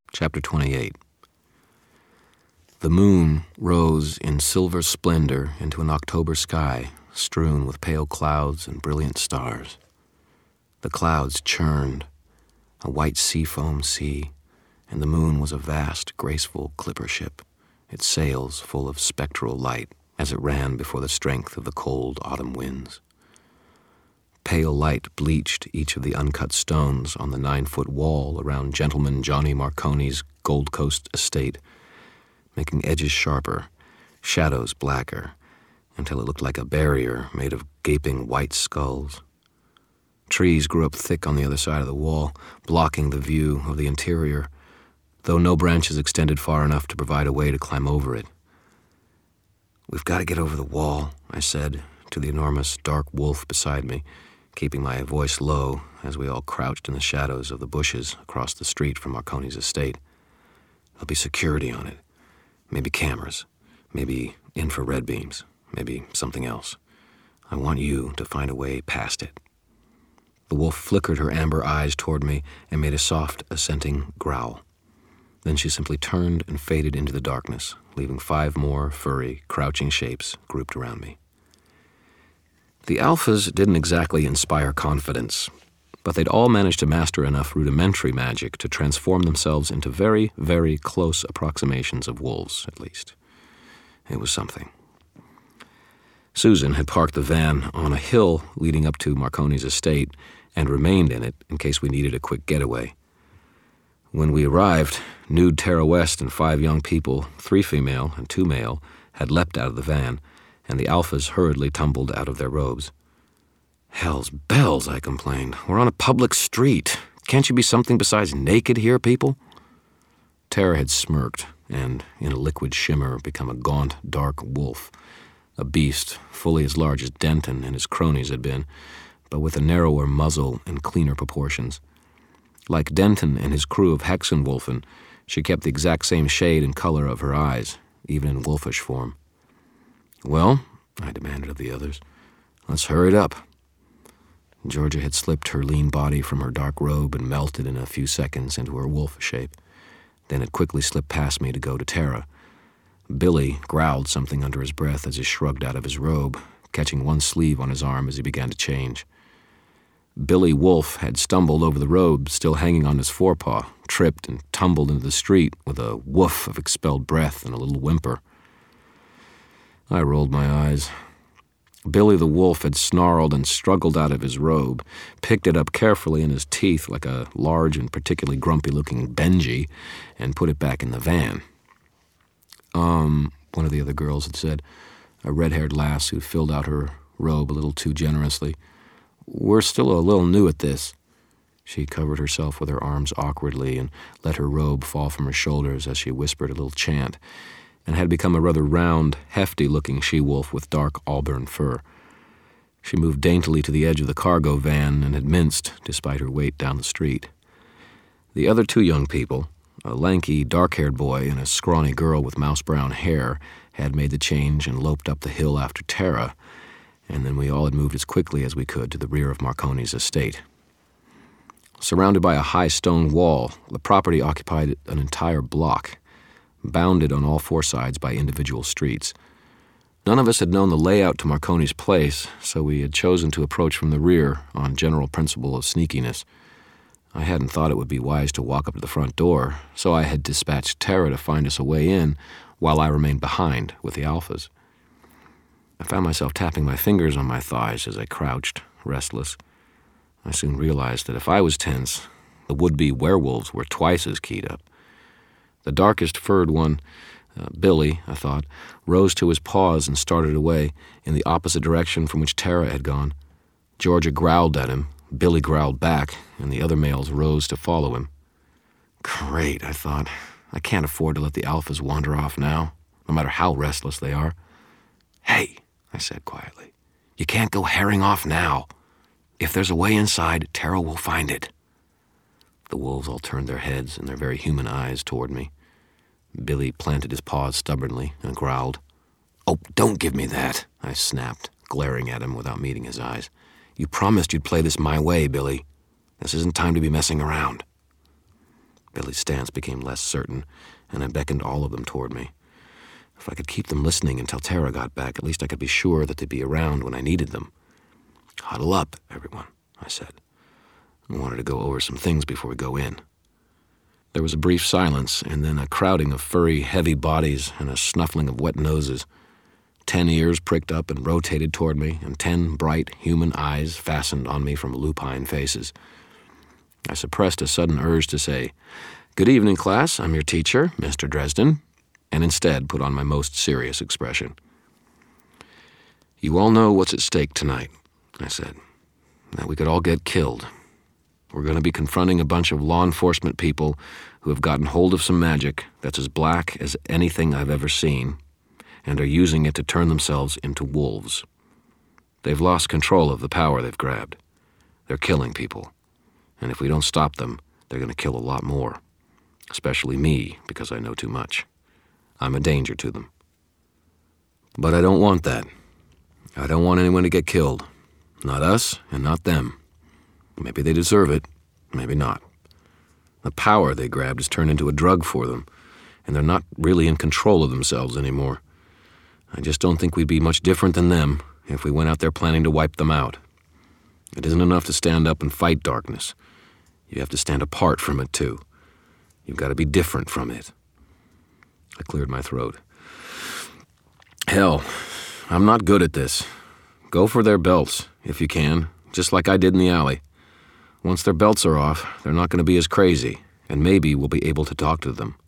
Chapter 28. The moon rose in silver splendor into an October sky strewn with pale clouds and brilliant stars. The clouds churned, a white seafoam sea, and the moon was a vast, graceful clipper ship, its sails full of spectral light as it ran before the strength of the cold autumn winds. Pale light bleached each of the uncut stones on the 9-foot wall around Gentleman Johnny Marconi's Gold Coast estate, making edges sharper, shadows blacker, until it looked like a barrier made of gaping white skulls. Trees grew up thick on the other side of the wall, blocking the view of the interior, though no branches extended far enough to provide a way to climb over it. "We've got to get over the wall," I said to the enormous dark wolf beside me, keeping my voice low as we all crouched in the shadows of the bushes across the street from Marconi's estate. "There'll be security on it, maybe cameras, maybe infrared beams, maybe something else. I want you to find a way past it." The wolf flickered her amber eyes toward me and made a soft, assenting growl. Then she simply turned and faded into the darkness, leaving 5 more furry, crouching shapes grouped around me. The alphas didn't exactly inspire confidence, but they'd all managed to master enough rudimentary magic to transform themselves into very, very close approximations of wolves, at least. It was something. Susan had parked the van on a hill leading up to Marconi's estate and remained in it in case we needed a quick getaway. When we arrived, nude Tara West and 5 young people, 3 female and 2 male, had leapt out of the van, and the alphas hurriedly tumbled out of their robes. "Hell's bells," I complained. "We're on a public street. Can't you be something besides naked here, people?" Tara had smirked and, in a liquid shimmer, become a gaunt, dark wolf, a beast fully as large as Denton and his cronies had been, but with a narrower muzzle and cleaner proportions. Like Denton and his crew of Hexenwolfen, she kept the exact same shade and color of her eyes, even in wolfish form. "Well," I demanded of the others, "let's hurry it up." Georgia had slipped her lean body from her dark robe and melted in a few seconds into her wolf shape, then had quickly slipped past me to go to Tara. Billy growled something under his breath as he shrugged out of his robe, catching one sleeve on his arm as he began to change. Billy Wolf had stumbled over the robe, still hanging on his forepaw, tripped and tumbled into the street with a woof of expelled breath and a little whimper. I rolled my eyes. Billy the Wolf had snarled and struggled out of his robe, picked it up carefully in his teeth like a large and particularly grumpy-looking Benji, and put it back in the van. One of the other girls had said, a red-haired lass who filled out her robe a little too generously. "We're still a little new at this." She covered herself with her arms awkwardly and let her robe fall from her shoulders as she whispered a little chant, and had become a rather round, hefty-looking she-wolf with dark auburn fur. She moved daintily to the edge of the cargo van and had minced, despite her weight, down the street. The other 2 young people, a lanky, dark-haired boy and a scrawny girl with mouse-brown hair, had made the change and loped up the hill after Tara, and then we all had moved as quickly as we could to the rear of Marconi's estate. Surrounded by a high stone wall, the property occupied an entire block, bounded on all 4 sides by individual streets. None of us had known the layout to Marconi's place, so we had chosen to approach from the rear on general principle of sneakiness. I hadn't thought it would be wise to walk up to the front door, so I had dispatched Tara to find us a way in while I remained behind with the alphas. I found myself tapping my fingers on my thighs as I crouched, restless. I soon realized that if I was tense, the would-be werewolves were twice as keyed up. The darkest furred one, Billy, I thought, rose to his paws and started away in the opposite direction from which Tara had gone. Georgia growled at him, Billy growled back, and the other males rose to follow him. Great, I thought. I can't afford to let the alphas wander off now, no matter how restless they are. "Hey," I said quietly, "you can't go herring off now. If there's a way inside, Tara will find it." The wolves all turned their heads and their very human eyes toward me. Billy planted his paws stubbornly and growled. "Oh, don't give me that," I snapped, glaring at him without meeting his eyes. "You promised you'd play this my way, Billy. This isn't time to be messing around." Billy's stance became less certain, and I beckoned all of them toward me. If I could keep them listening until Tara got back, at least I could be sure that they'd be around when I needed them. "Huddle up, everyone," I said. I wanted to go over some things before we go in. There was a brief silence, and then a crowding of furry, heavy bodies and a snuffling of wet noses. 10 ears pricked up and rotated toward me, and 10 bright human eyes fastened on me from lupine faces. I suppressed a sudden urge to say, "Good evening, class. I'm your teacher, Mr. Dresden," and instead put on my most serious expression. "You all know what's at stake tonight," I said. "That we could all get killed. We're going to be confronting a bunch of law enforcement people who have gotten hold of some magic that's as black as anything I've ever seen, and are using it to turn themselves into wolves. They've lost control of the power they've grabbed. They're killing people, and if we don't stop them, they're going to kill a lot more, especially me, because I know too much. I'm a danger to them. But I don't want that. I don't want anyone to get killed. Not us, and not them. Maybe they deserve it, maybe not. The power they grabbed has turned into a drug for them, and they're not really in control of themselves anymore. I just don't think we'd be much different than them if we went out there planning to wipe them out. It isn't enough to stand up and fight darkness. You have to stand apart from it, too. You've got to be different from it." I cleared my throat. "Hell, I'm not good at this. Go for their belts, if you can, just like I did in the alley. Once their belts are off, they're not going to be as crazy, and maybe we'll be able to talk to them."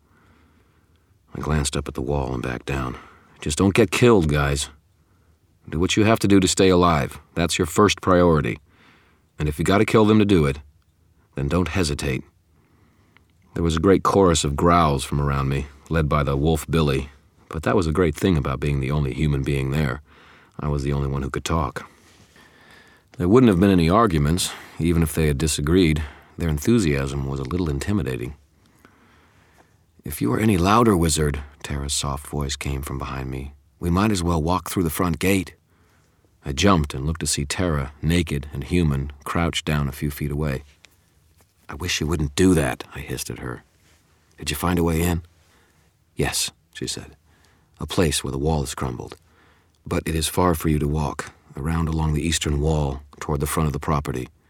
I glanced up at the wall and back down. "Just don't get killed, guys. Do what you have to do to stay alive. That's your first priority. And if you got to kill them to do it, then don't hesitate." There was a great chorus of growls from around me, led by the wolf Billy, but that was a great thing about being the only human being there. I was the only one who could talk. There wouldn't have been any arguments, even if they had disagreed. Their enthusiasm was a little intimidating. "If you were any louder, wizard," Tara's soft voice came from behind me, "we might as well walk through the front gate." I jumped and looked to see Tara, naked and human, crouched down a few feet away. "I wish you wouldn't do that," I hissed at her. "Did you find a way in?" "Yes," she said. "A place where the wall has crumbled. But it is far for you to walk, around along the eastern wall, toward the front of the property.